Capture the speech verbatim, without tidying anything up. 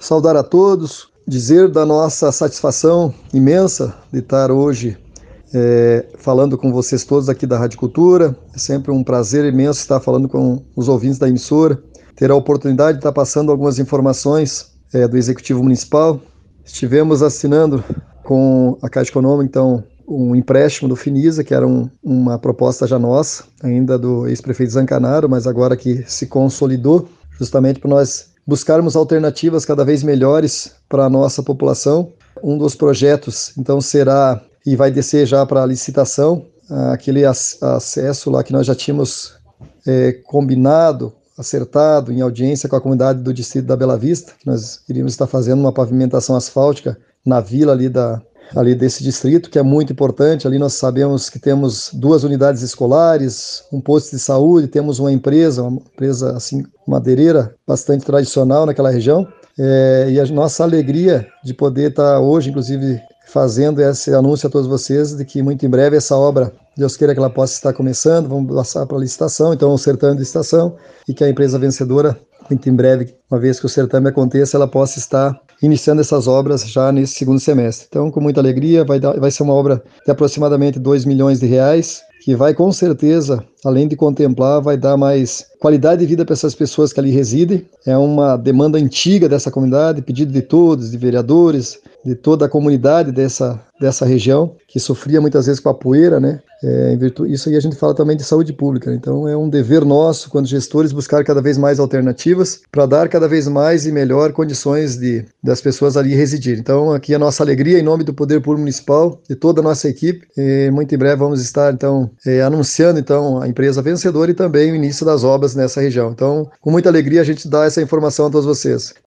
saudar a todos, dizer da nossa satisfação imensa de estar hoje é, falando com vocês todos aqui da Rádio Cultura. É sempre um prazer imenso estar falando com os ouvintes da emissora, ter a oportunidade de estar passando algumas informações é, do Executivo Municipal. Estivemos assinando com a Caixa Econômica, então, um empréstimo do Finisa, que era um, uma proposta já nossa, ainda do ex-prefeito Zancanaro, mas agora que se consolidou, justamente para nós buscarmos alternativas cada vez melhores para a nossa população. Um dos projetos, então, será, e vai descer já para a licitação, aquele acesso lá que nós já tínhamos é, combinado, acertado em audiência com a comunidade do distrito da Bela Vista, que nós iríamos estar fazendo uma pavimentação asfáltica na vila ali da ali desse distrito, que é muito importante. Ali nós sabemos que temos duas unidades escolares, um posto de saúde, temos uma empresa, uma empresa assim, madeireira, bastante tradicional naquela região, é, e a nossa alegria de poder estar hoje, inclusive, fazendo esse anúncio a todos vocês, de que muito em breve essa obra, Deus queira que ela possa estar começando, vamos passar para a licitação, então o certame de licitação, e que a empresa vencedora, muito em breve, uma vez que o certame aconteça, ela possa estar iniciando essas obras já nesse segundo semestre. Então, com muita alegria, vai, dar, vai ser uma obra de aproximadamente dois milhões de reais, que vai com certeza, além de contemplar, vai dar mais qualidade de vida para essas pessoas que ali residem. É uma demanda antiga dessa comunidade, pedido de todos, de vereadores, de toda a comunidade dessa, dessa região, que sofria muitas vezes com a poeira, né? É, em virtude, isso aí a gente fala também de saúde pública. Então é um dever nosso, quando gestores, buscar cada vez mais alternativas para dar cada vez mais e melhor condições de, das pessoas ali residirem. Então aqui a nossa alegria em nome do Poder Público Municipal, de toda a nossa equipe. E muito em breve vamos estar então é, anunciando então a empresa vencedora e também o início das obras nessa região. Então com muita alegria a gente dá essa informação a todos vocês.